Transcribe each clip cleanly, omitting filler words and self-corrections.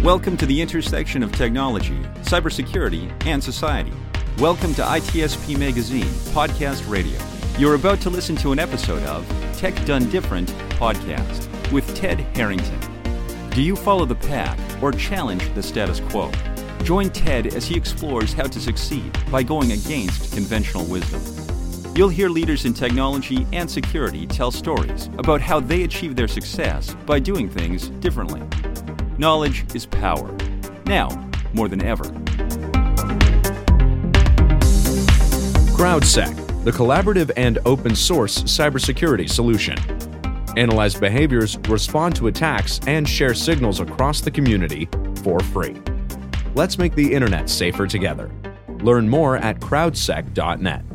Welcome to the intersection of technology, cybersecurity, and society. Welcome to ITSP Magazine Podcast Radio. You're about to listen to an episode of Tech Done Different Podcast with Ted Harrington. Do you follow the pack or challenge the status quo? Join Ted as he explores how to succeed by going against conventional wisdom. You'll hear leaders in technology and security tell stories about how they achieve their success by doing things differently. Knowledge is power. Now, more than ever. CrowdSec, the collaborative and open source cybersecurity solution. Analyze behaviors, respond to attacks, and share signals across the community for free. Let's make the internet safer together. Learn more at crowdsec.net.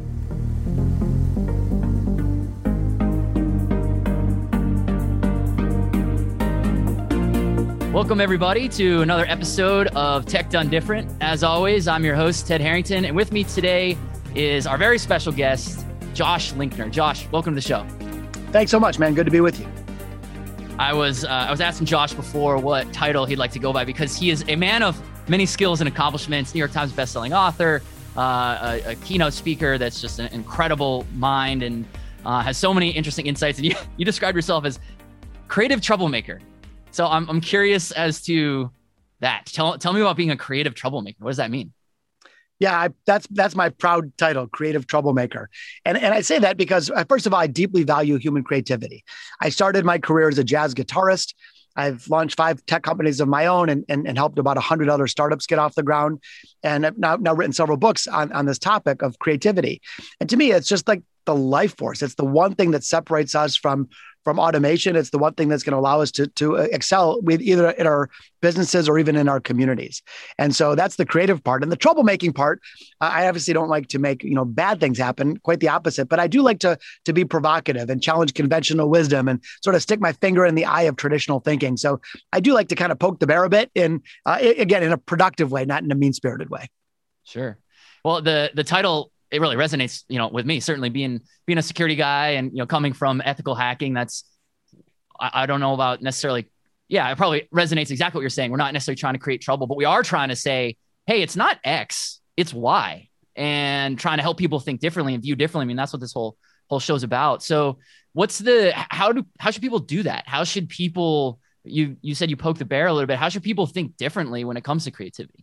Welcome, everybody, to another episode of Tech Done Different. As always, I'm your host, Ted Harrington, and with me today is our very special guest, Josh Linkner. Josh, welcome to the show. Thanks so much, man. Good to be with you. I was asking Josh before what title he'd like to go by because he is a man of many skills and accomplishments, New York Times bestselling author, a keynote speaker that's just an incredible mind and has so many interesting insights. And you described yourself as creative troublemaker. So I'm curious as to that. Tell me about being a creative troublemaker. What does that mean? Yeah, that's my proud title, creative troublemaker. And I say that because, first of all, I deeply value human creativity. I started my career as a jazz guitarist. I've launched 5 tech companies of my own and helped about 100 other startups get off the ground. And I've now written several books on this topic of creativity. And to me, it's just like the life force. It's the one thing that separates us from automation. It's the one thing that's going to allow us to excel with either in our businesses or even in our communities. And so that's the creative part. And the troublemaking part, I obviously don't like to make bad things happen, quite the opposite, but I do like to be provocative and challenge conventional wisdom and sort of stick my finger in the eye of traditional thinking. So I do like to kind of poke the bear a bit again, in a productive way, not in a mean-spirited way. Sure. Well, the title, it really resonates, with me, certainly being a security guy and, coming from ethical hacking. That's, I don't know about necessarily. Yeah, it probably resonates exactly what you're saying. We're not necessarily trying to create trouble, but we are trying to say, hey, it's not X, it's Y, and trying to help people think differently and view differently. I mean, that's what this whole show's about. So how should people do that? How should people, you said you poke the bear a little bit. How should people think differently when it comes to creativity?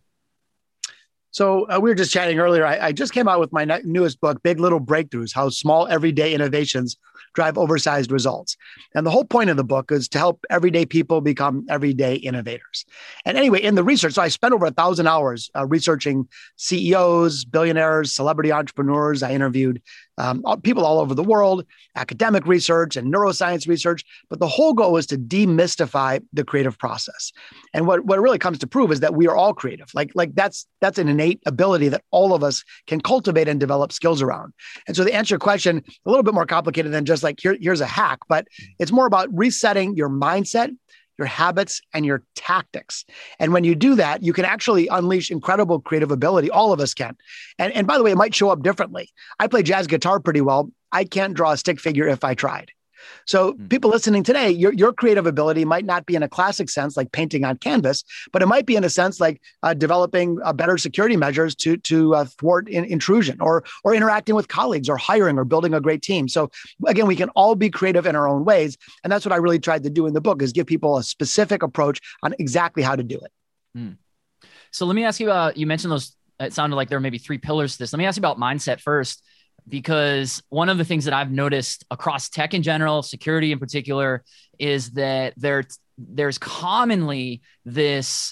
So we were just chatting earlier. I just came out with my newest book, Big Little Breakthroughs, How Small Everyday Innovations Drive Oversized Results. And the whole point of the book is to help everyday people become everyday innovators. And anyway, in the research, so I spent over 1,000 hours researching CEOs, billionaires, celebrity entrepreneurs. I interviewed people all over the world, academic research and neuroscience research. But the whole goal is to demystify the creative process. And what it really comes to prove is that we are all creative. Like that's an innate ability that all of us can cultivate and develop skills around. And so to answer your question, a little bit more complicated than just like here's a hack, but it's more about resetting your mindset, your habits, and your tactics. And when you do that, you can actually unleash incredible creative ability. All of us can. And by the way, it might show up differently. I play jazz guitar pretty well. I can't draw a stick figure if I tried. So people listening today, your creative ability might not be in a classic sense, like painting on canvas, but it might be in a sense like developing better security measures to thwart intrusion or interacting with colleagues or hiring or building a great team. So again, we can all be creative in our own ways. And that's what I really tried to do in the book is give people a specific approach on exactly how to do it. So let me ask you about, you mentioned those, it sounded like there were maybe 3 pillars to this. Let me ask you about mindset first. Because one of the things that I've noticed across tech in general, security in particular, is that there's commonly this,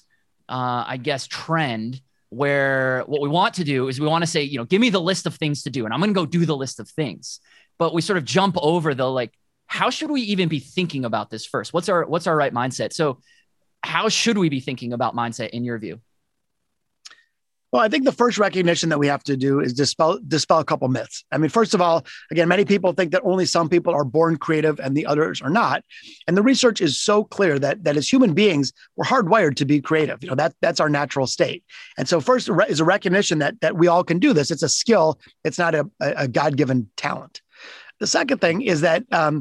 trend where what we want to do is we want to say, give me the list of things to do, and I'm going to go do the list of things. But we sort of jump over how should we even be thinking about this first? What's our right mindset? So how should we be thinking about mindset in your view? Well, I think the first recognition that we have to do is dispel a couple myths. I mean, first of all, again, many people think that only some people are born creative and the others are not. And the research is so clear that as human beings, we're hardwired to be creative. That's our natural state. And so first is a recognition that we all can do this. It's a skill. It's not a God-given talent. The second thing is that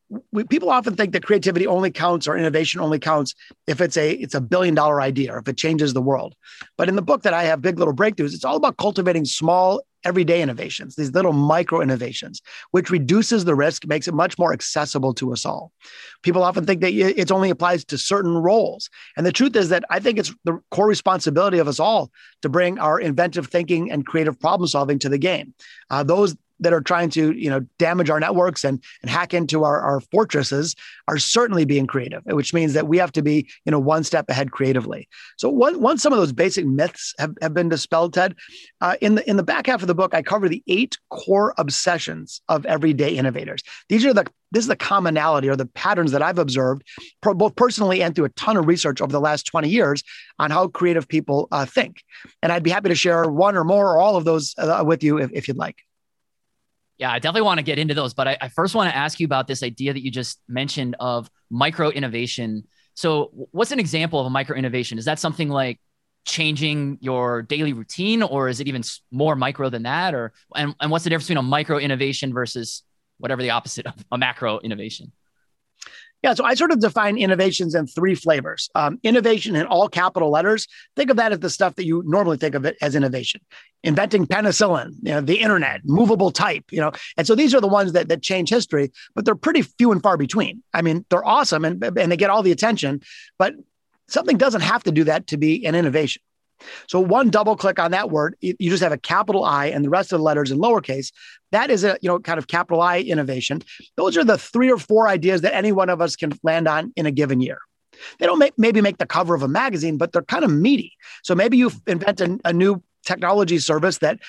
people often think that creativity only counts or innovation only counts if it's a billion-dollar idea or if it changes the world. But in the book that I have, Big Little Breakthroughs, it's all about cultivating small, everyday innovations, these little micro innovations, which reduces the risk, makes it much more accessible to us all. People often think that it only applies to certain roles. And the truth is that I think it's the core responsibility of us all to bring our inventive thinking and creative problem solving to the game. Those that are trying to, damage our networks and hack into our fortresses are certainly being creative, which means that we have to be, one step ahead creatively. So once some of those basic myths have been dispelled, Ted, in the back half of the book, I cover the 8 core obsessions of everyday innovators. This is the commonality or the patterns that I've observed, both personally and through a ton of research over the last 20 years on how creative people think. And I'd be happy to share one or more or all of those with you if you'd like. Yeah, I definitely want to get into those, but I first want to ask you about this idea that you just mentioned of micro innovation. So what's an example of a micro innovation? Is that something like changing your daily routine, or is it even more micro than that? And what's the difference between a micro innovation versus whatever the opposite of a macro innovation? Yeah, so I sort of define innovations in 3 flavors. Innovation in all capital letters. Think of that as the stuff that you normally think of it as innovation. Inventing penicillin, the internet, movable type, And so these are the ones that change history, but they're pretty few and far between. I mean, they're awesome and they get all the attention, but something doesn't have to do that to be an innovation. So one double click on that word, you just have a capital I and the rest of the letters in lowercase. That is a kind of capital I innovation. Those are the 3 or 4 ideas that any one of us can land on in a given year. They don't maybe make the cover of a magazine, but they're kind of meaty. So maybe you invent a new technology service that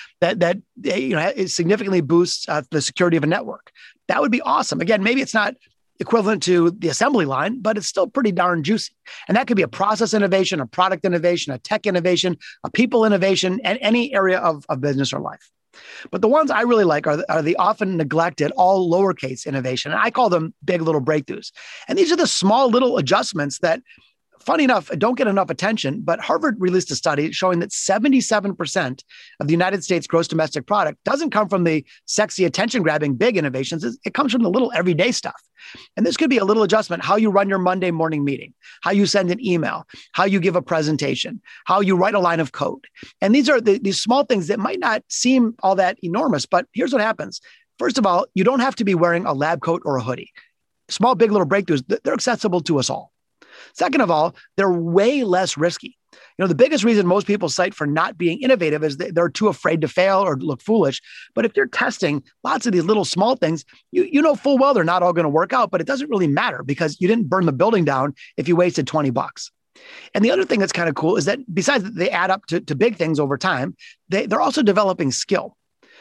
significantly boosts the security of a network. That would be awesome. Again, maybe it's not equivalent to the assembly line, but it's still pretty darn juicy. And that could be a process innovation, a product innovation, a tech innovation, a people innovation, and any area of business or life. But the ones I really like are the often neglected, all lowercase innovation. And I call them big little breakthroughs. And these are the small little adjustments that, funny enough, don't get enough attention, but Harvard released a study showing that 77% of the United States gross domestic product doesn't come from the sexy attention-grabbing big innovations. It comes from the little everyday stuff. And this could be a little adjustment: how you run your Monday morning meeting, how you send an email, how you give a presentation, how you write a line of code. And these are these small things that might not seem all that enormous, but here's what happens. First of all, you don't have to be wearing a lab coat or a hoodie. Small, big, little breakthroughs, they're accessible to us all. Second of all, they're way less risky. The biggest reason most people cite for not being innovative is they're too afraid to fail or look foolish. But if you're testing lots of these little small things, you know full well they're not all going to work out, but it doesn't really matter because you didn't burn the building down if you wasted $20. And the other thing that's kind of cool is that besides that they add up to big things over time, they're also developing skill.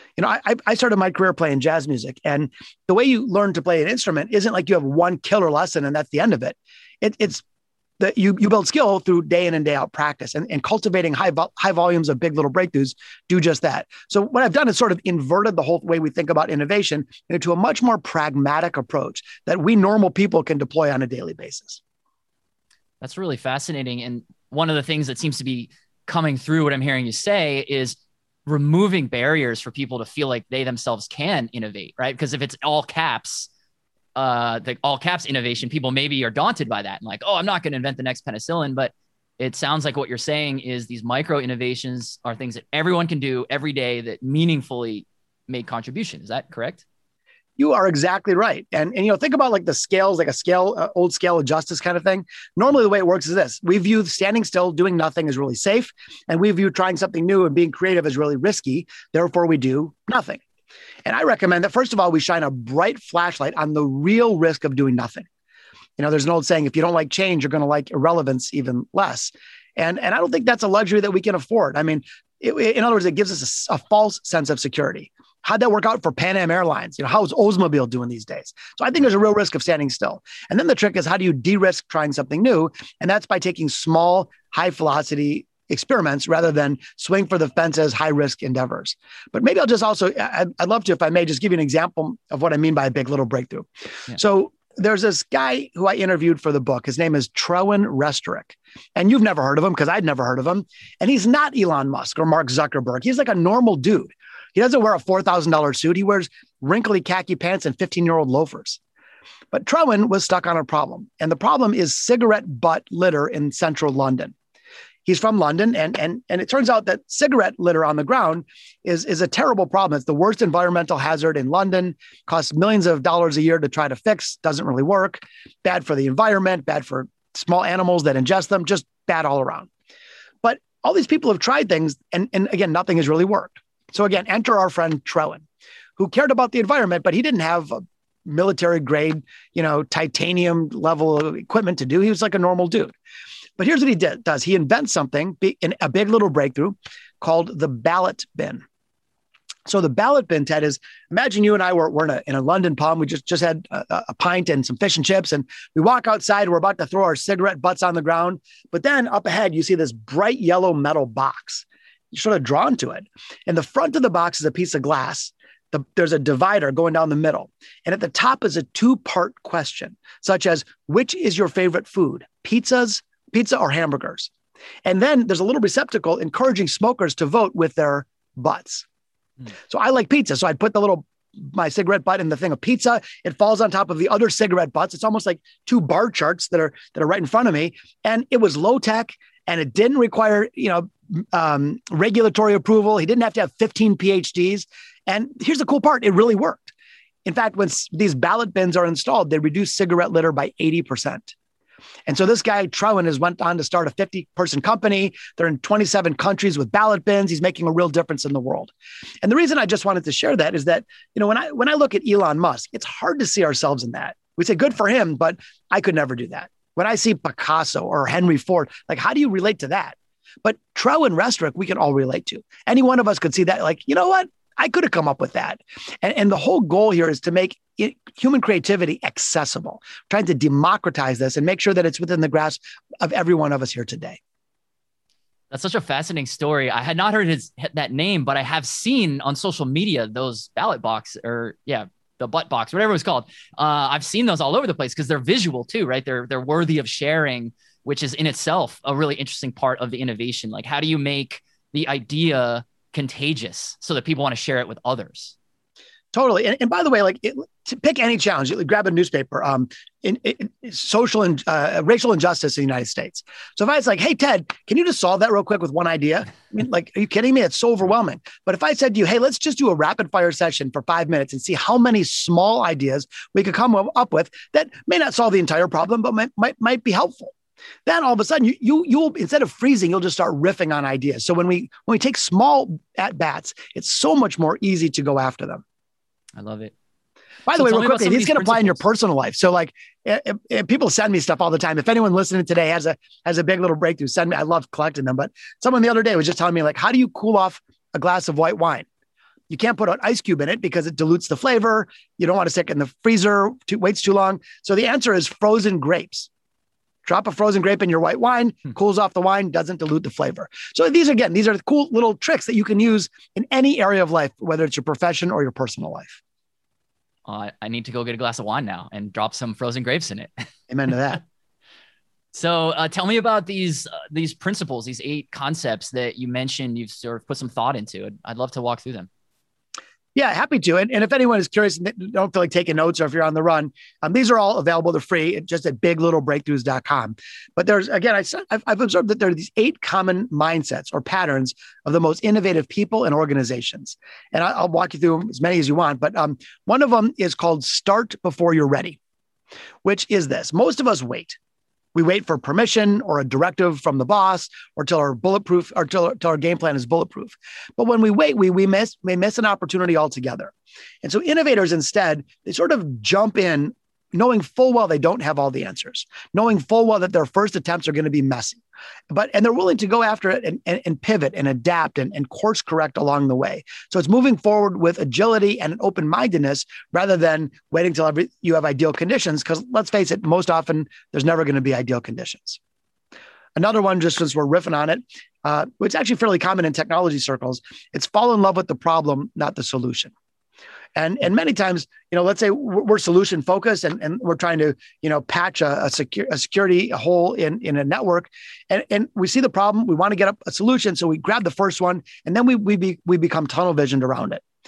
I started my career playing jazz music, and the way you learn to play an instrument isn't like you have one killer lesson and that's the end of it. It's that you build skill through day in and day out practice, and cultivating high volumes of big little breakthroughs do just that. So what I've done is sort of inverted the whole way we think about innovation into a much more pragmatic approach that we normal people can deploy on a daily basis. That's really fascinating. And one of the things that seems to be coming through what I'm hearing you say is removing barriers for people to feel like they themselves can innovate, right? Because if it's all caps, the all caps innovation, people maybe are daunted by that and like, oh, I'm not going to invent the next penicillin. But it sounds like what you're saying is these micro innovations are things that everyone can do every day that meaningfully make contribution. Is that correct? You are exactly right. And think about like the scales, like old scale of justice kind of thing. Normally the way it works is this: we view standing still, doing nothing as really safe. And we view trying something new and being creative as really risky. Therefore we do nothing. And I recommend that, first of all, we shine a bright flashlight on the real risk of doing nothing. There's an old saying, if you don't like change, you're going to like irrelevance even less. And I don't think that's a luxury that we can afford. I mean, in other words, it gives us a false sense of security. How'd that work out for Pan Am Airlines? How's Oldsmobile doing these days? So I think there's a real risk of standing still. And then the trick is, how do you de-risk trying something new? And that's by taking small, high velocity experiments rather than swing for the fences, high risk endeavors. But maybe I'll just also, I'd love to, if I may, just give you an example of what I mean by a big little breakthrough. Yeah. So there's this guy who I interviewed for the book. His name is Trewin Restorick. And you've never heard of him because I'd never heard of him. And he's not Elon Musk or Mark Zuckerberg. He's like a normal dude. He doesn't wear a $4,000 suit. He wears wrinkly khaki pants and 15-year-old loafers. But Trewin was stuck on a problem. And the problem is cigarette butt litter in central London. He's from London, and it turns out that cigarette litter on the ground is a terrible problem. It's the worst environmental hazard in London, costs millions of dollars a year to try to fix, doesn't really work, bad for the environment, bad for small animals that ingest them, just bad all around. But all these people have tried things, and again, nothing has really worked. So again, enter our friend Trewin, who cared about the environment, but he didn't have a military grade, titanium level equipment to do. He was like a normal dude. But here's what he does. He invents something, a big little breakthrough called the ballot bin. So the ballot bin, Ted, is, imagine you and I were in a London pub. We just had a pint and some fish and chips, and we walk outside. We're about to throw our cigarette butts on the ground. But then up ahead, you see this bright yellow metal box. You're sort of drawn to it. And the front of the box is a piece of glass. There's a divider going down the middle. And at the top is a two-part question, such as, which is your favorite food? Pizza or hamburgers? And then there's a little receptacle encouraging smokers to vote with their butts. So I like pizza. So I'd put my cigarette butt in the thing of pizza. It falls on top of the other cigarette butts. It's almost like two bar charts that are right in front of me. And it was low tech, and it didn't require, regulatory approval. He didn't have to have 15 PhDs. And here's the cool part. It really worked. In fact, when these ballot bins are installed, they reduce cigarette litter by 80%. And so this guy, Trewin, has went on to start a 50-person company. They're in 27 countries with ballot bins. He's making a real difference in the world. And the reason I just wanted to share that is that, when I look at Elon Musk, it's hard to see ourselves in that. We say good for him, but I could never do that. When I see Picasso or Henry Ford, like, how do you relate to that? But Trewin Restrick, we can all relate to. Any one of us could see that, like, you know what? I could have come up with that. And the whole goal here is to make human creativity accessible, trying to democratize this and make sure that it's within the grasp of every one of us here today. That's such a fascinating story. I had not heard that name, but I have seen on social media those ballot box the butt box, whatever it was called. I've seen those all over the place because they're visual too, right? They're worthy of sharing, which is in itself a really interesting part of the innovation. Like, how do you make the idea contagious so that people want to share it with others? Totally. And by the way, to pick any challenge, grab a newspaper, in social and racial injustice in the United States. So if I was like, hey, Ted, can you just solve that real quick with one idea? I mean, are you kidding me? It's so overwhelming. But if I said to you, hey, let's just do a rapid fire session for 5 minutes and see how many small ideas we could come up with that may not solve the entire problem, but might be helpful. Then all of a sudden, you'll instead of freezing, you'll just start riffing on ideas. So when we take small at bats, it's so much more easy to go after them. I love it. By the way, real quickly, these can apply in your personal life. So if people send me stuff all the time. If anyone listening today has a big little breakthrough, send me. I love collecting them. But someone the other day was just telling me, like, how do you cool off a glass of white wine? You can't put an ice cube in it because it dilutes the flavor. You don't want to stick it in the freezer, waits too long. So the answer is frozen grapes. Drop a frozen grape in your white wine, cools off the wine, doesn't dilute the flavor. So these are the cool little tricks that you can use in any area of life, whether it's your profession or your personal life. I need to go get a glass of wine now and drop some frozen grapes in it. Amen to that. So tell me about these principles, these 8 concepts that you mentioned you've sort of put some thought into. I'd love to walk through them. Yeah, happy to. And if anyone is curious and don't feel like taking notes, or if you're on the run, these are all available. They're free just at biglittlebreakthroughs.com. But there's, again, I've observed that there are these 8 common mindsets or patterns of the most innovative people and organizations. And I'll walk you through as many as you want. But one of them is called start before you're ready, which is this. Most of us wait. We wait for permission or a directive from the boss, or till our game plan is bulletproof. But when we wait, we may miss an opportunity altogether. And so innovators instead, they sort of jump in knowing full well they don't have all the answers, knowing full well that their first attempts are going to be messy, and they're willing to go after it and pivot and adapt and course correct along the way. So it's moving forward with agility and an open-mindedness rather than waiting till you have ideal conditions. Because let's face it, most often there's never going to be ideal conditions. Another one, just as we're riffing on it, which is actually fairly common in technology circles, it's fall in love with the problem, not the solution. And many times, let's say we're solution focused and we're trying to, patch a security hole in a network, and we see the problem. We want to get a solution, so we grab the first one, and then we become tunnel visioned around it.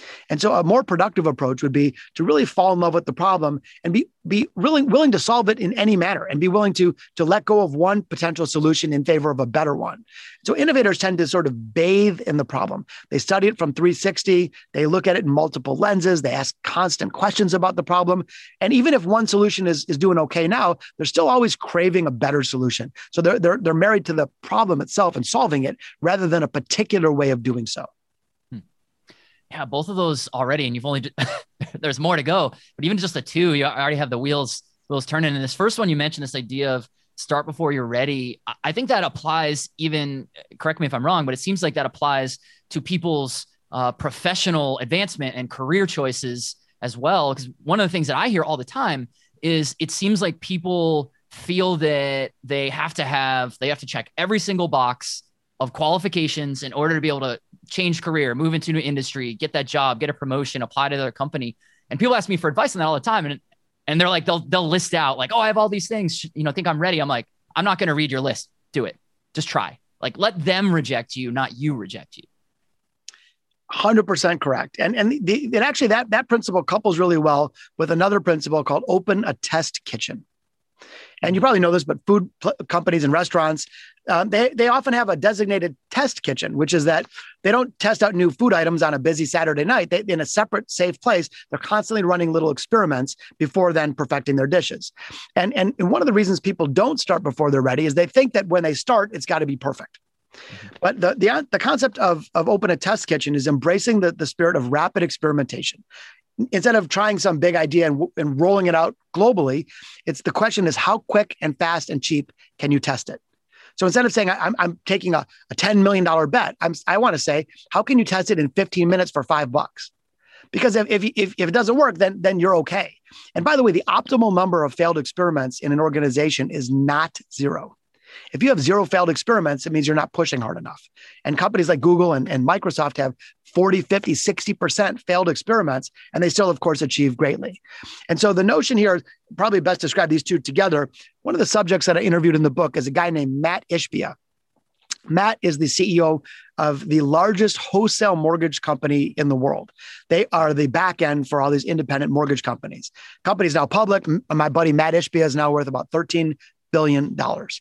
And so a more productive approach would be to really fall in love with the problem and be really willing to solve it in any manner and be willing to let go of one potential solution in favor of a better one. So innovators tend to sort of bathe in the problem. They study it from 360. They look at it in multiple lenses. They ask constant questions about the problem. And even if one solution is doing okay now, they're still always craving a better solution. So they're married to the problem itself and solving it rather than a particular way of doing so. Yeah, both of those already, and you've only there's more to go. But even just the two, you already have the wheels turning. And this first one, you mentioned this idea of start before you're ready. I think that applies even, correct me if I'm wrong, but it seems like that applies to people's professional advancement and career choices as well. Because one of the things that I hear all the time is it seems like people feel that they have to check every single box of qualifications in order to be able to change career, move into a new industry, get that job, get a promotion, apply to their company. And people ask me for advice on that all the time. And they're like, they'll list out like, oh, I have all these things, think I'm ready. I'm like, I'm not going to read your list. Do it. Just try. Like, let them reject you, not you reject you. 100% correct. And actually that principle couples really well with another principle called open a test kitchen. And you probably know this, but food companies and restaurants, they often have a designated test kitchen, which is that they don't test out new food items on a busy Saturday night. They, in a separate, safe place, they're constantly running little experiments before then perfecting their dishes. And one of the reasons people don't start before they're ready is they think that when they start, it's got to be perfect. But the concept of open a test kitchen is embracing the spirit of rapid experimentation. Instead of trying some big idea and rolling it out globally, the question is how quick and fast and cheap can you test it? So instead of saying I'm taking a $10 million bet, I want to say, how can you test it in 15 minutes for $5? Because if it doesn't work, then you're okay. And by the way, the optimal number of failed experiments in an organization is not 0. If you have 0 failed experiments, it means you're not pushing hard enough. And companies like Google and Microsoft have 40, 50, 60% failed experiments, and they still, of course, achieve greatly. And so the notion here, probably best describe these two together. One of the subjects that I interviewed in the book is a guy named Mat Ishbia. Matt is the CEO of the largest wholesale mortgage company in the world. They are the back end for all these independent mortgage companies. Company's now public. My buddy Mat Ishbia is now worth about $13 billion.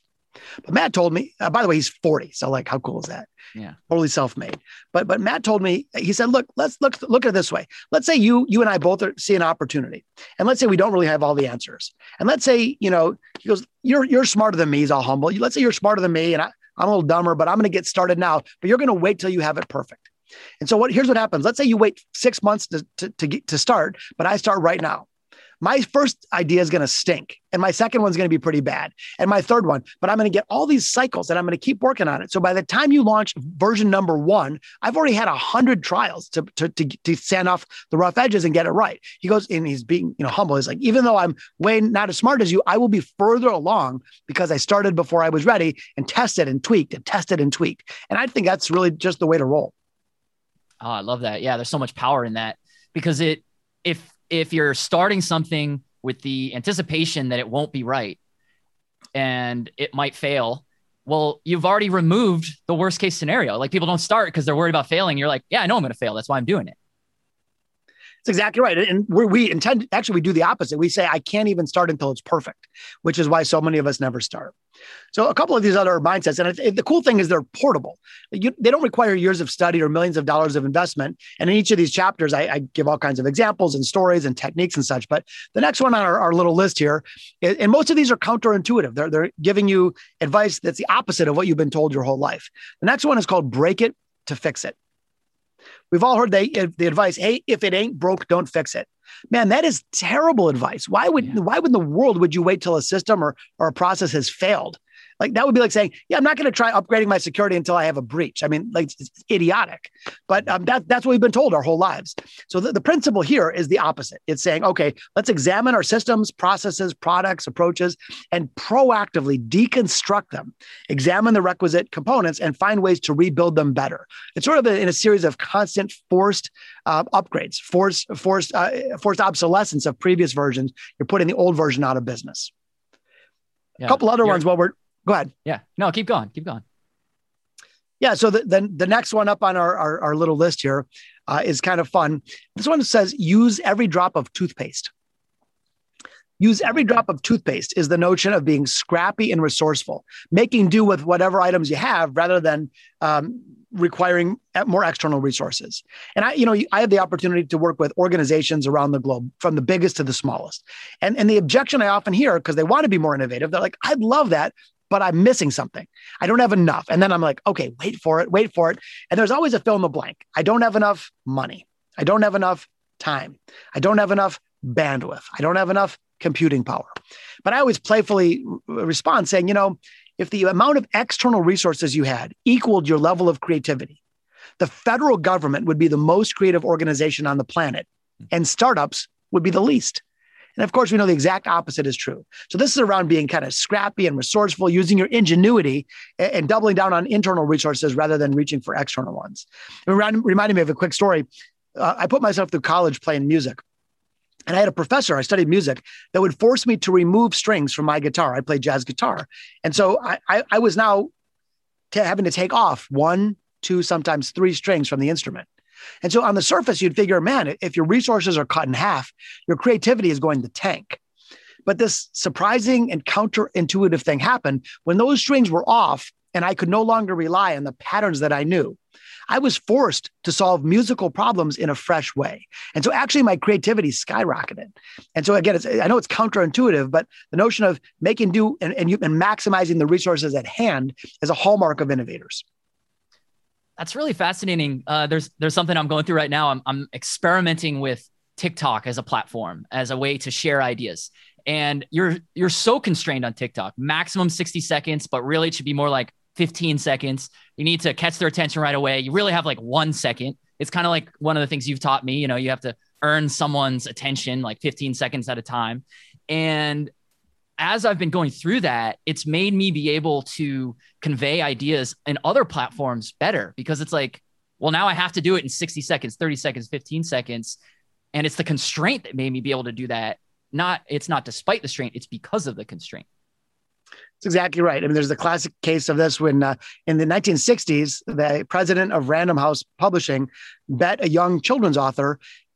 But Matt told me, by the way, he's 40. So like, how cool is that? Yeah. Totally self-made. But Matt told me, he said, look at it this way. Let's say you and I both see an opportunity. And let's say we don't really have all the answers. And let's say, he goes, you're smarter than me. He's all humble. Let's say you're smarter than me and I'm a little dumber, but I'm going to get started now, but you're going to wait till you have it perfect. And so here's what happens. Let's say you wait 6 months to start, but I start right now. My first idea is going to stink. And my second one's going to be pretty bad. And my third one, but I'm going to get all these cycles and I'm going to keep working on it. So by the time you launch version number 1, I've already had 100 trials to sand off the rough edges and get it right. He goes, and he's being, humble. He's like, even though I'm way not as smart as you, I will be further along because I started before I was ready and tested and tweaked and tested and tweaked. And I think that's really just the way to roll. Oh, I love that. Yeah. There's so much power in that because if you're starting something with the anticipation that it won't be right and it might fail, well, you've already removed the worst case scenario. Like people don't start because they're worried about failing. You're like, yeah, I know I'm going to fail. That's why I'm doing it. That's exactly right. And we intend, actually, we do the opposite. We say, I can't even start until it's perfect, which is why so many of us never start. So a couple of these other mindsets, and the cool thing is they're portable. They don't require years of study or millions of dollars of investment. And in each of these chapters, I give all kinds of examples and stories and techniques and such. But the next one on our little list here, and most of these are counterintuitive. They're giving you advice that's the opposite of what you've been told your whole life. The next one is called break it to fix it. We've all heard the advice, hey, if it ain't broke, don't fix it. Man, that is terrible advice. Why in the world would you wait till a system or a process has failed? Like that would be like saying, yeah, I'm not going to try upgrading my security until I have a breach. I mean, like it's idiotic, but that's what we've been told our whole lives. So the principle here is the opposite. It's saying, okay, let's examine our systems, processes, products, approaches, and proactively deconstruct them, examine the requisite components and find ways to rebuild them better. It's sort of in a series of constant forced upgrades, forced obsolescence of previous versions. You're putting the old version out of business. Yeah. A couple other ones while go ahead. Yeah. No, keep going. Keep going. Yeah. So the next one up on our little list here is kind of fun. This one says use every drop of toothpaste. Use every drop of toothpaste is the notion of being scrappy and resourceful, making do with whatever items you have rather than requiring more external resources. And I had the opportunity to work with organizations around the globe, from the biggest to the smallest. And the objection I often hear, because they want to be more innovative, they're like, I'd love that, but I'm missing something. I don't have enough. And then I'm like, okay, wait for it. And there's always a fill in the blank. I don't have enough money. I don't have enough time. I don't have enough bandwidth. I don't have enough computing power. But I always playfully respond saying, if the amount of external resources you had equaled your level of creativity, the federal government would be the most creative organization on the planet, and startups would be the least. And of course, we know the exact opposite is true. So this is around being kind of scrappy and resourceful, using your ingenuity and doubling down on internal resources rather than reaching for external ones. It reminded me of a quick story. I put myself through college playing music. And I had a professor, I studied music, that would force me to remove strings from my guitar. I played jazz guitar. And so I was now having to take off 1, 2, sometimes 3 strings from the instrument. And so on the surface, you'd figure, man, if your resources are cut in half, your creativity is going to tank. But this surprising and counterintuitive thing happened when those strings were off and I could no longer rely on the patterns that I knew. I was forced to solve musical problems in a fresh way. And so actually my creativity skyrocketed. And so again, I know it's counterintuitive, but the notion of making do and maximizing the resources at hand is a hallmark of innovators. That's really fascinating. There's something I'm going through right now. I'm experimenting with TikTok as a platform, as a way to share ideas. And you're so constrained on TikTok, maximum 60 seconds, but really it should be more like 15 seconds. You need to catch their attention right away. You really have like 1 second. It's kind of like one of the things you've taught me, you have to earn someone's attention like 15 seconds at a time. And as I've been going through that, it's made me be able to convey ideas in other platforms better, because it's like, well, now I have to do it in 60 seconds, 30 seconds, 15 seconds. And it's the constraint that made me be able to do that. It's not despite the constraint, it's because of the constraint. That's exactly right. I mean, there's the classic case of this when in the 1960s, the president of Random House Publishing bet a young children's author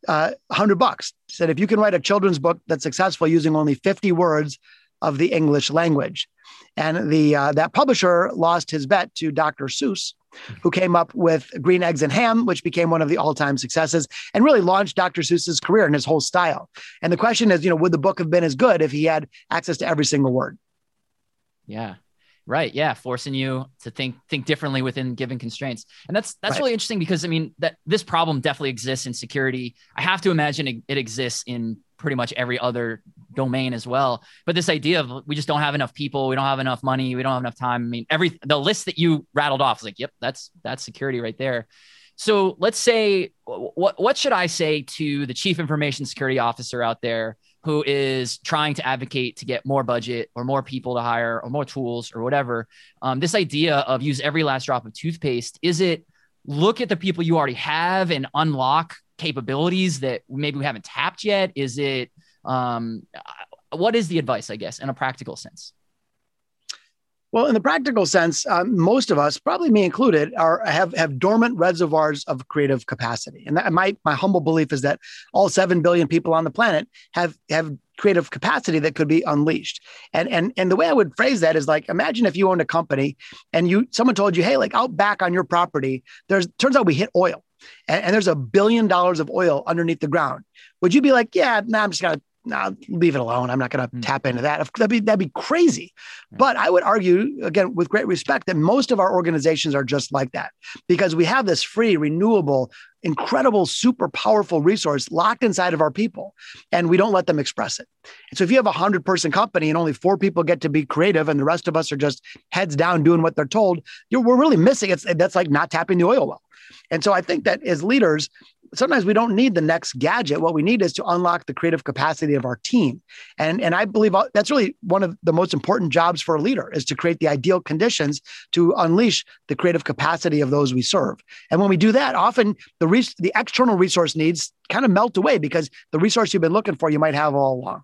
$100. Said, if you can write a children's book that's successful using only 50 words of the English language. And that publisher lost his bet to Dr. Seuss, who came up with Green Eggs and Ham, which became one of the all-time successes and really launched Dr. Seuss's career and his whole style. And the question is, would the book have been as good if he had access to every single word? Yeah. Right. Yeah. Forcing you to think differently within given constraints. And that's Right. really interesting, because that this problem definitely exists in security. I have to imagine it exists in pretty much every other domain as well. But this idea of we just don't have enough people, we don't have enough money, we don't have enough time. I mean, the list that you rattled off is like, yep, that's security right there. So let's say, what should I say to the chief information security officer out there who is trying to advocate to get more budget or more people to hire or more tools or whatever? This idea of use every last drop of toothpaste, is it look at the people you already have and unlock capabilities that maybe we haven't tapped yet? Is it, what is the advice, I guess, in a practical sense? Well, in the practical sense, most of us, probably me included, have dormant reservoirs of creative capacity. And my humble belief is that all 7 billion people on the planet have creative capacity that could be unleashed. And the way I would phrase that is like, imagine if you owned a company and someone told you, hey, like out back on your property, turns out we hit oil and there's $1 billion of oil underneath the ground. Would you be like, yeah, I'm just going to leave it alone. I'm not going to tap into that. That'd be crazy. But I would argue, again, with great respect, that most of our organizations are just like that, because we have this free, renewable, incredible, super powerful resource locked inside of our people, and we don't let them express it. And so if you have a 100-person company and only 4 people get to be creative and the rest of us are just heads down doing what they're told, we're really missing it. That's like not tapping the oil well. And so I think that as leaders, sometimes we don't need the next gadget. What we need is to unlock the creative capacity of our team. And I believe that's really one of the most important jobs for a leader, is to create the ideal conditions to unleash the creative capacity of those we serve. And when we do that, often the external resource needs kind of melt away, because the resource you've been looking for, you might have all along.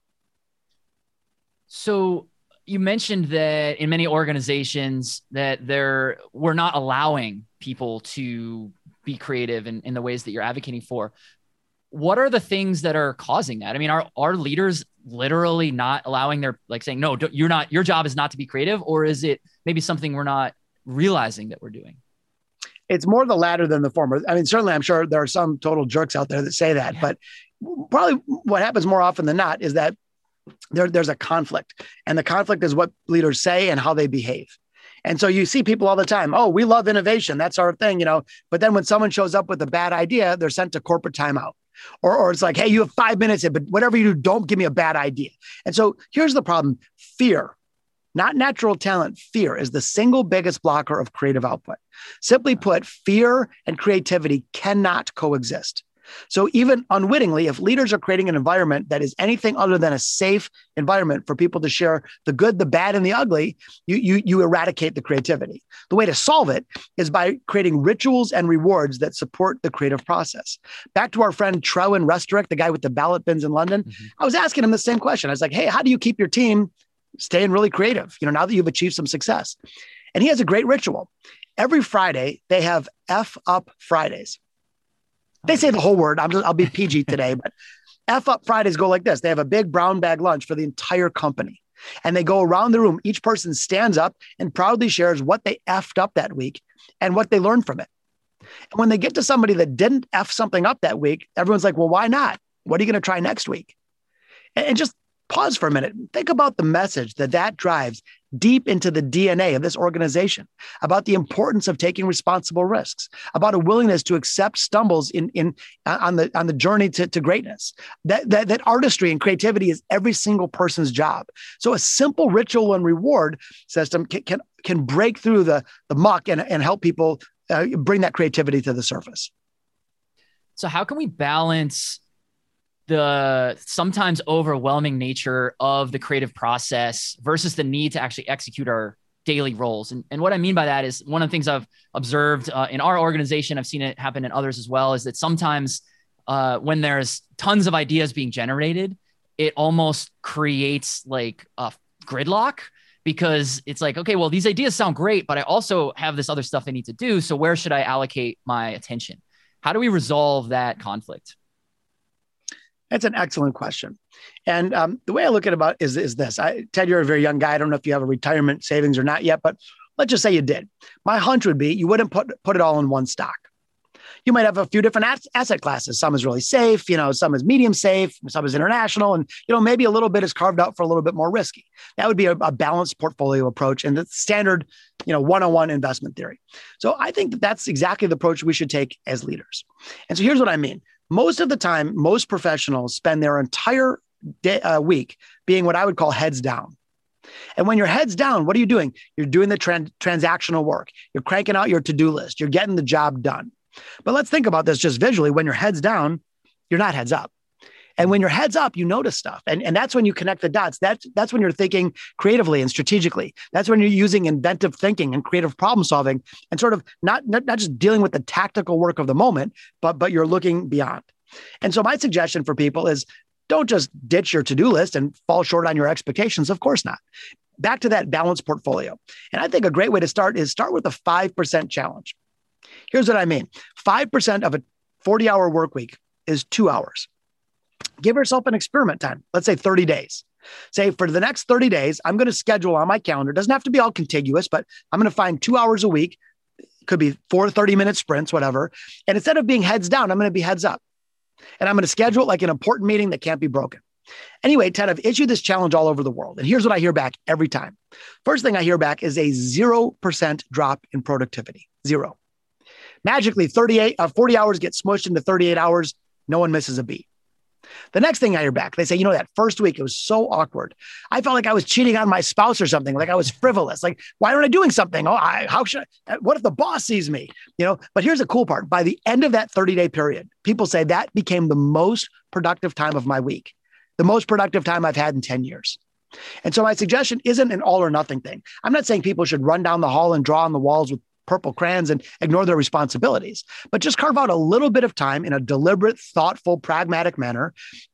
So you mentioned that in many organizations that we're not allowing people to be creative in the ways that you're advocating for. What are the things that are causing that? I mean, are leaders literally not allowing their, like saying, no, you're not, your job is not to be creative, or is it maybe something we're not realizing that we're doing? It's more the latter than the former. I mean, certainly I'm sure there are some total jerks out there that say that, but probably what happens more often than not is that there's a conflict, and the conflict is what leaders say and how they behave. And so you see people all the time, oh, we love innovation. That's our thing, but then when someone shows up with a bad idea, they're sent to corporate timeout. Or it's like, hey, you have 5 minutes, but whatever you do, don't give me a bad idea. And so here's the problem. Fear, not natural talent, fear is the single biggest blocker of creative output. Simply put, fear and creativity cannot coexist. So even unwittingly, if leaders are creating an environment that is anything other than a safe environment for people to share the good, the bad, and the ugly, you eradicate the creativity. The way to solve it is by creating rituals and rewards that support the creative process. Back to our friend Trewin Restorick, the guy with the ballot bins in London. I was asking him the same question. I was like, hey, how do you keep your team staying really creative, now that you've achieved some success? And he has a great ritual. Every Friday, they have F Up Fridays. They say the whole word. I'll be PG today, but F Up Fridays go like this. They have a big brown bag lunch for the entire company. And they go around the room. Each person stands up and proudly shares what they F'd up that week and what they learned from it. And when they get to somebody that didn't F something up that week, everyone's like, well, why not? What are you going to try next week? And just pause for a minute. Think about the message that drives deep into the DNA of this organization, about the importance of taking responsible risks, about a willingness to accept stumbles on the journey to greatness. That artistry and creativity is every single person's job. So a simple ritual and reward system can break through the muck and help people bring that creativity to the surface. So how can we balance the sometimes overwhelming nature of the creative process versus the need to actually execute our daily roles? And what I mean by that is, one of the things I've observed in our organization, I've seen it happen in others as well, is that sometimes when there's tons of ideas being generated, it almost creates like a gridlock, because it's like, okay, well, these ideas sound great, but I also have this other stuff I need to do. So where should I allocate my attention? How do we resolve that conflict? That's an excellent question. And the way I look at it is this. Ted, you're a very young guy. I don't know if you have a retirement savings or not yet, but let's just say you did. My hunch would be you wouldn't put it all in one stock. You might have a few different asset classes. Some is really safe, some is medium safe, some is international, and maybe a little bit is carved out for a little bit more risky. That would be a balanced portfolio approach and the standard, 101 investment theory. So I think that's exactly the approach we should take as leaders. And so here's what I mean. Most of the time, most professionals spend their entire week being what I would call heads down. And when you're heads down, what are you doing? You're doing the transactional work. You're cranking out your to-do list. You're getting the job done. But let's think about this just visually. When you're heads down, you're not heads up. And when you're heads up, you notice stuff. And that's when you connect the dots. That's when you're thinking creatively and strategically. That's when you're using inventive thinking and creative problem solving, and sort of not just dealing with the tactical work of the moment, but you're looking beyond. And so my suggestion for people is, don't just ditch your to-do list and fall short on your expectations. Of course not. Back to that balanced portfolio. And I think a great way to start with a 5% challenge. Here's what I mean. 5% of a 40-hour work week is 2 hours. Give yourself an experiment time. Let's say 30 days. Say for the next 30 days, I'm going to schedule on my calendar. It doesn't have to be all contiguous, but I'm going to find 2 hours a week. It could be 4 30-minute sprints, whatever. And instead of being heads down, I'm going to be heads up. And I'm going to schedule it like an important meeting that can't be broken. Anyway, Ted, I've issued this challenge all over the world. And here's what I hear back every time. First thing I hear back is a 0% drop in productivity. 0. Magically, 40 hours get smushed into 38 hours. No one misses a beat. The next thing I hear back, they say, that first week, it was so awkward. I felt like I was cheating on my spouse or something, like I was frivolous. Like, why aren't I doing something? How should I? What if the boss sees me? But here's the cool part. By the end of that 30-day period, people say that became the most productive time of my week, the most productive time I've had in 10 years. And so my suggestion isn't an all or nothing thing. I'm not saying people should run down the hall and draw on the walls with purple crayons and ignore their responsibilities, but just carve out a little bit of time in a deliberate, thoughtful, pragmatic manner.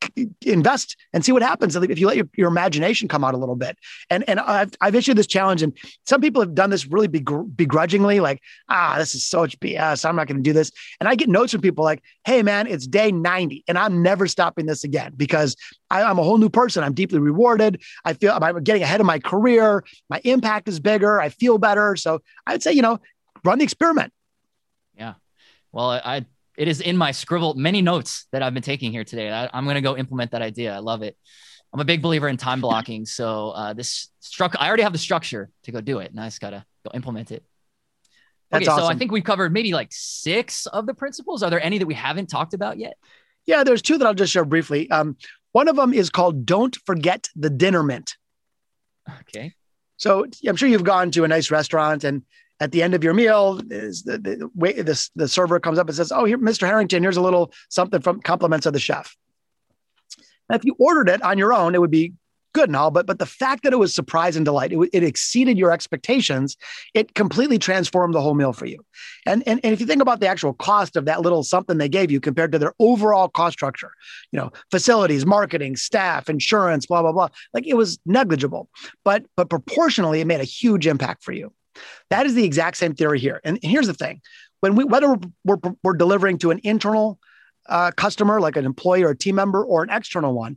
invest and see what happens if you let your imagination come out a little bit. And I've issued this challenge, and some people have done this really begrudgingly, like, this is so much BS. I'm not going to do this. And I get notes from people like, hey man, it's day 90 and I'm never stopping this again because I'm a whole new person. I'm deeply rewarded. I feel I'm getting ahead of my career. My impact is bigger. I feel better. So I'd say, run the experiment. Yeah. Well, it is in my many notes that I've been taking here today. I'm going to go implement that idea. I love it. I'm a big believer in time blocking. So I already have the structure to go do it. And I just got to go implement it. That's okay. awesome. So I think we've covered maybe like 6 of the principles. Are there any that we haven't talked about yet? Yeah, there's 2 that I'll just share briefly. One of them is called Don't Forget the Dinner Mint. Okay. So I'm sure you've gone to a nice restaurant, and at the end of your meal, the server comes up and says, "Oh, here, Mr. Harrington, here's a little something from compliments of the chef." Now, if you ordered it on your own, it would be good and all, but the fact that it was surprise and delight, it exceeded your expectations. It completely transformed the whole meal for you. And if you think about the actual cost of that little something they gave you compared to their overall cost structure, facilities, marketing, staff, insurance, blah, blah, blah, like it was negligible, but proportionally, it made a huge impact for you. That is the exact same theory here. And here's the thing. Whether we're delivering to an internal customer, like an employee or a team member, or an external one,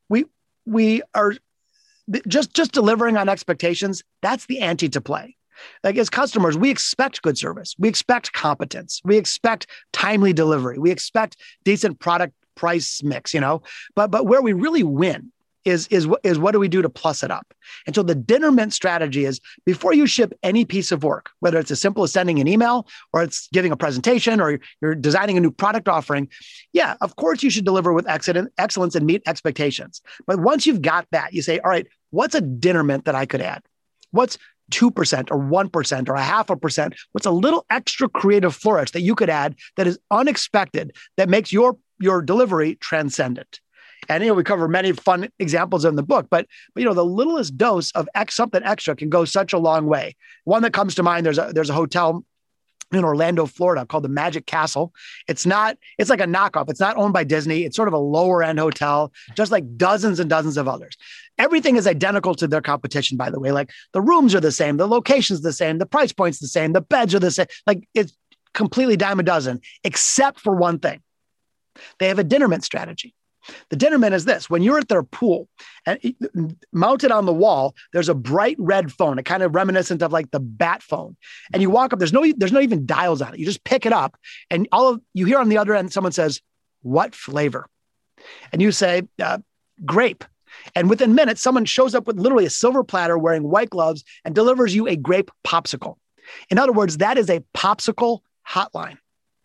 we are just delivering on expectations. That's the ante to play. Like as customers, we expect good service. We expect competence. We expect timely delivery. We expect decent product price mix, but where we really win is what do we do to plus it up? And so the dinner mint strategy is before you ship any piece of work, whether it's as simple as sending an email or it's giving a presentation or you're designing a new product offering. Yeah, of course you should deliver with excellence and meet expectations. But once you've got that, you say, all right, what's a dinner mint that I could add? What's 2% or 1% or 0.5%? What's a little extra creative flourish that you could add that is unexpected, that makes your delivery transcendent? And we cover many fun examples in the book, but the littlest dose of something extra can go such a long way. One that comes to mind, there's a hotel in Orlando, Florida called the Magic Castle. It's like a knockoff. It's not owned by Disney. It's sort of a lower end hotel, just like dozens and dozens of others. Everything is identical to their competition, by the way. Like the rooms are the same, the location's the same, the price point's the same, the beds are the same. Like it's completely dime a dozen, except for one thing. They have a dinner mint strategy. The dinner mint is this: when you're at their pool and mounted on the wall, there's a bright red phone, a kind of reminiscent of like the bat phone. And you walk up, there's no even dials on it. You just pick it up and you hear on the other end, someone says, "What flavor?" And you say, "Grape." And within minutes, someone shows up with literally a silver platter wearing white gloves and delivers you a grape popsicle. In other words, that is a popsicle hotline.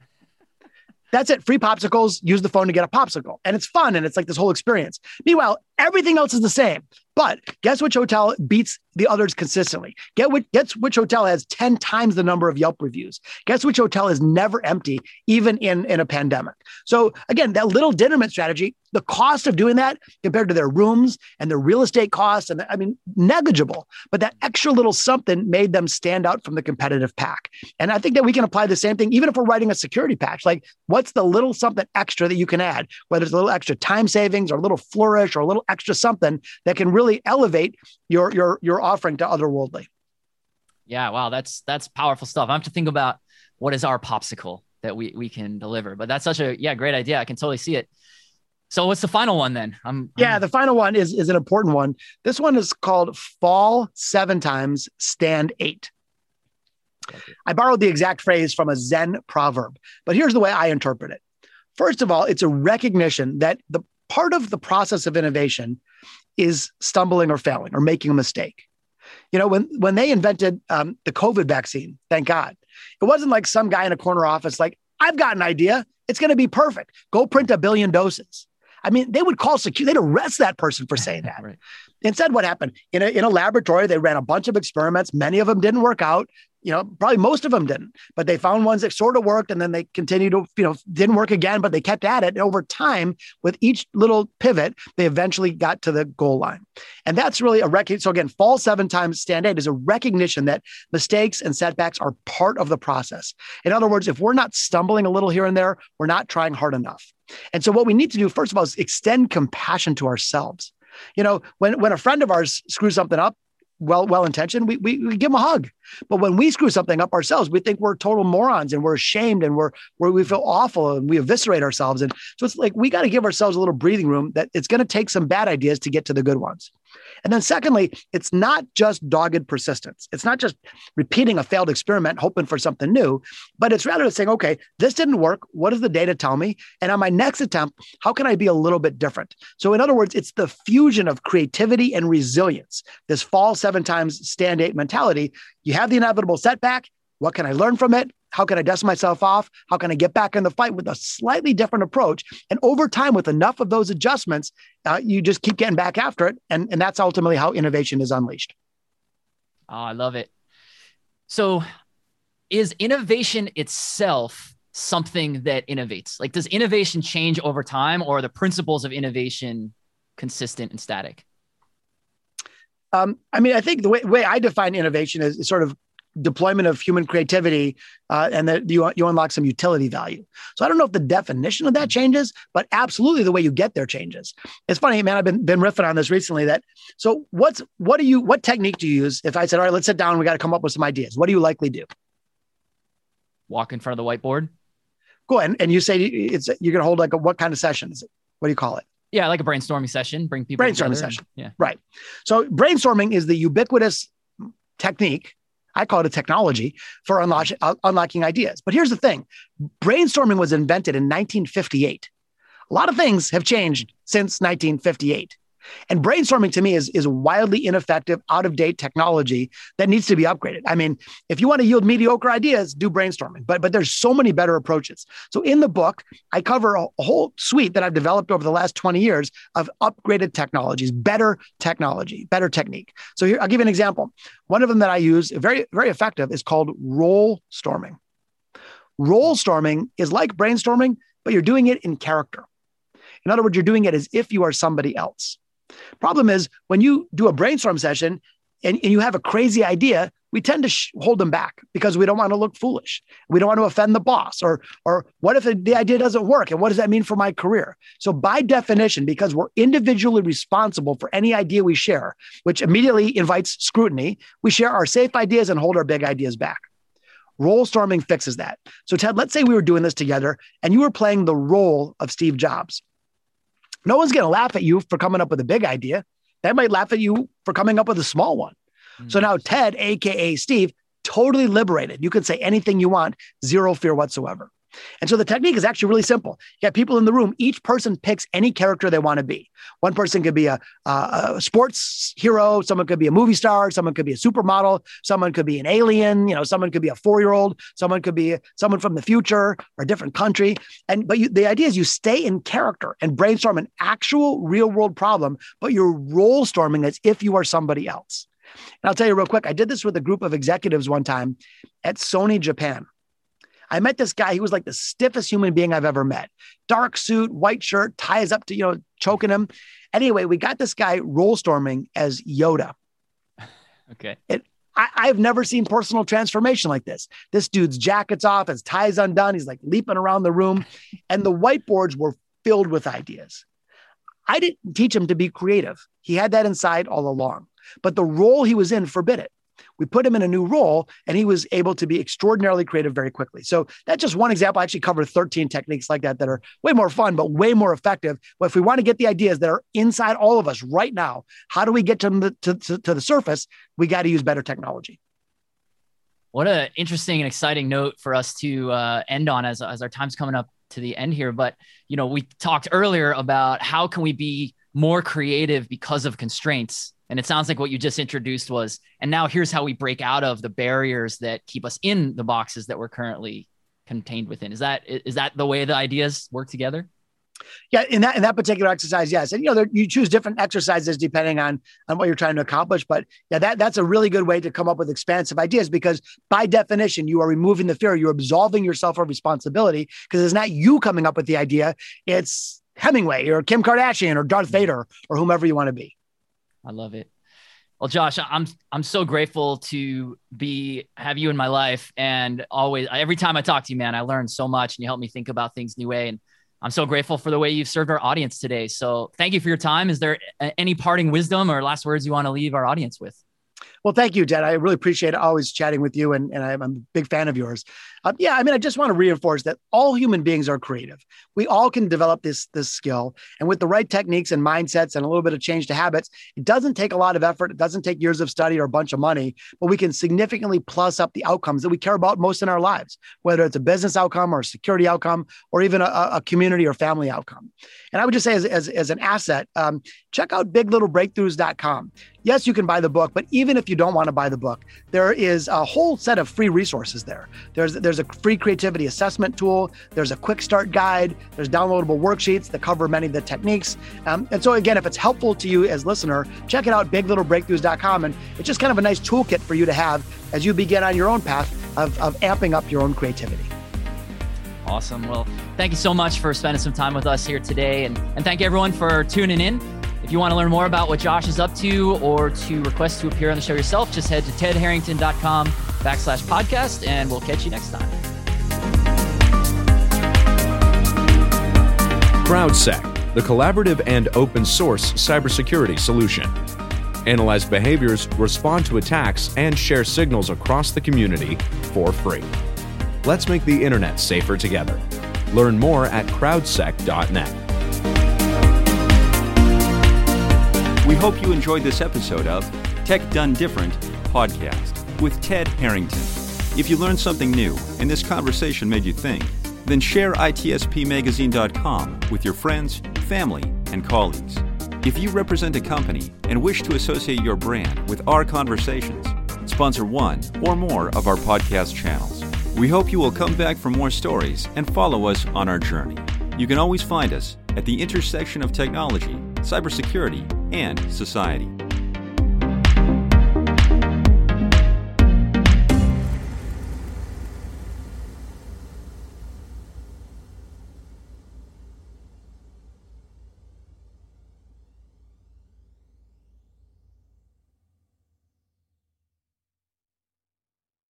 That's it. Free popsicles, use the phone to get a popsicle. And it's fun. And it's like this whole experience. Meanwhile, everything else is the same. But guess which hotel beats the others consistently? Guess which hotel has 10 times the number of Yelp reviews? Guess which hotel is never empty, even in a pandemic? So again, that little dinner mint strategy, the cost of doing that compared to their rooms and their real estate costs, negligible. But that extra little something made them stand out from the competitive pack. And I think that we can apply the same thing, even if we're writing a security patch. Like, what's the little something extra that you can add? Whether it's a little extra time savings or a little flourish or a little extra something that can really elevate your offering to otherworldly. Yeah. Wow. That's powerful stuff. I have to think about what is our popsicle that we can deliver, but that's such a great idea. I can totally see it. So what's the final one then? The final one is an important one. This one is called fall 7 times, stand 8. Okay. I borrowed the exact phrase from a Zen proverb, but here's the way I interpret it. First of all, it's a recognition that the part of the process of innovation is stumbling or failing or making a mistake. When they invented the COVID vaccine, thank God, it wasn't like some guy in a corner office like, I've got an idea. It's going to be perfect. Go print 1 billion doses. They would call security. They'd arrest that person for saying that. Right. Instead, what happened? In a laboratory, they ran a bunch of experiments. Many of them didn't work out. probably most of them didn't, but they found ones that sort of worked, and then they continued to, didn't work again, but they kept at it. And over time, with each little pivot, they eventually got to the goal line. And that's really a recognition. So again, fall 7 times, stand 8 is a recognition that mistakes and setbacks are part of the process. In other words, if we're not stumbling a little here and there, we're not trying hard enough. And so what we need to do, first of all, is extend compassion to ourselves. When a friend of ours screws something up, well-intentioned, we give them a hug. But when we screw something up ourselves, we think we're total morons and we're ashamed and we feel awful and we eviscerate ourselves. And so it's like, we got to give ourselves a little breathing room, that it's going to take some bad ideas to get to the good ones. And then secondly, it's not just dogged persistence. It's not just repeating a failed experiment, hoping for something new, but it's rather saying, okay, this didn't work. What does the data tell me? And on my next attempt, how can I be a little bit different? So in other words, it's the fusion of creativity and resilience, this fall 7 times, stand 8 mentality. You have the inevitable setback. What can I learn from it? How can I dust myself off? How can I get back in the fight with a slightly different approach? And over time, with enough of those adjustments, you just keep getting back after it. And that's ultimately how innovation is unleashed. Oh, I love it. So is innovation itself something that innovates? Like, does innovation change over time, or are the principles of innovation consistent and static? I think the way I define innovation is sort of deployment of human creativity, and that you unlock some utility value. So I don't know if the definition of that changes, but absolutely the way you get there changes. It's funny, man. I've been riffing on this recently. So what technique do you use? If I said, all right, let's sit down, we got to come up with some ideas. What do you likely do? Walk in front of the whiteboard. Go ahead, and you say you're going to hold what kind of session is it? What do you call it? Yeah, like a brainstorming session. Bring people together. Session. Yeah, right. So brainstorming is the ubiquitous technique. I call it a technology for unlocking ideas. But here's the thing. Brainstorming was invented in 1958. A lot of things have changed since 1958. And brainstorming to me is wildly ineffective, out-of-date technology that needs to be upgraded. I mean, if you want to yield mediocre ideas, do brainstorming. But there's so many better approaches. So in the book, I cover a whole suite that I've developed over the last 20 years of upgraded technologies, better technology, better technique. So here, I'll give you an example. One of them that I use, very, very effective, is called role storming. Role storming is like brainstorming, but you're doing it in character. In other words, you're doing it as if you are somebody else. Problem is, when you do a brainstorm session and you have a crazy idea, we tend to hold them back because we don't want to look foolish. We don't want to offend the boss, or what if the idea doesn't work? And what does that mean for my career? So by definition, because we're individually responsible for any idea we share, which immediately invites scrutiny, we share our safe ideas and hold our big ideas back. Role storming fixes that. So Ted, let's say we were doing this together and you were playing the role of Steve Jobs. No one's going to laugh at you for coming up with a big idea. They might laugh at you for coming up with a small one. Mm-hmm. So now Ted, AKA Steve, totally liberated. You can say anything you want, zero fear whatsoever. And so the technique is actually really simple. You got people in the room. Each person picks any character they want to be. One person could be a sports hero. Someone could be a movie star. Someone could be a supermodel. Someone could be an alien. Someone could be a 4-year-old. Someone could be someone from the future or a different country. But the idea is you stay in character and brainstorm an actual real world problem, but you're role storming as if you are somebody else. And I'll tell you real quick, I did this with a group of executives one time at Sony Japan. I met this guy. He was like the stiffest human being I've ever met. Dark suit, white shirt, ties up to, choking him. Anyway, we got this guy role storming as Yoda. Okay. I've never seen personal transformation like this. This dude's jacket's off, his tie's undone. He's like leaping around the room. And the whiteboards were filled with ideas. I didn't teach him to be creative. He had that inside all along. But the role he was in forbid it. We put him in a new role and he was able to be extraordinarily creative very quickly. So that's just one example. I actually covered 13 techniques like that are way more fun, but way more effective. But if we want to get the ideas that are inside all of us right now, how do we get to the surface? We got to use better technology. What an interesting and exciting note for us to end on as our time's coming up to the end here. But, we talked earlier about how can we be more creative because of constraints. And it sounds like what you just introduced was, and now here's how we break out of the barriers that keep us in the boxes that we're currently contained within. Is that the way the ideas work together? Yeah, in that particular exercise, yes. And you choose different exercises depending on what you're trying to accomplish. But yeah, that's a really good way to come up with expansive ideas, because by definition, you are removing the fear. You're absolving yourself of responsibility, because it's not you coming up with the idea. It's Hemingway or Kim Kardashian or Darth Vader or whomever you want to be. I love it. Well, Josh, I'm so grateful to have you in my life, and always, every time I talk to you, man, I learn so much, and you help me think about things new way. And I'm so grateful for the way you've served our audience today. So thank you for your time. Is there any parting wisdom or last words you want to leave our audience with? Well, thank you, Ted. I really appreciate always chatting with you, and I'm a big fan of yours. I just want to reinforce that all human beings are creative. We all can develop this skill, and with the right techniques and mindsets and a little bit of change to habits, it doesn't take a lot of effort. It doesn't take years of study or a bunch of money, but we can significantly plus up the outcomes that we care about most in our lives, whether it's a business outcome or a security outcome, or even a community or family outcome. And I would just say as an asset, check out biglittlebreakthroughs.com. Yes, you can buy the book, but even if you don't want to buy the book, there is a whole set of free resources there. There's a free creativity assessment tool. There's a quick start guide. There's downloadable worksheets that cover many of the techniques. And so again, if it's helpful to you as listener, check it out, biglittlebreakthroughs.com. And it's just kind of a nice toolkit for you to have as you begin on your own path of amping up your own creativity. Awesome. Well, thank you so much for spending some time with us here today. And thank you everyone for tuning in. If you want to learn more about what Josh is up to, or to request to appear on the show yourself, just head to tedharrington.com/podcast, and we'll catch you next time. CrowdSec, the collaborative and open source cybersecurity solution. Analyze behaviors, respond to attacks, and share signals across the community for free. Let's make the internet safer together. Learn more at crowdsec.net. We hope you enjoyed this episode of Tech Done Different podcast with Ted Harrington. If you learned something new and this conversation made you think, then share itspmagazine.com with your friends, family, and colleagues. If you represent a company and wish to associate your brand with our conversations, sponsor one or more of our podcast channels. We hope you will come back for more stories and follow us on our journey. You can always find us at the intersection of technology, cybersecurity, and society.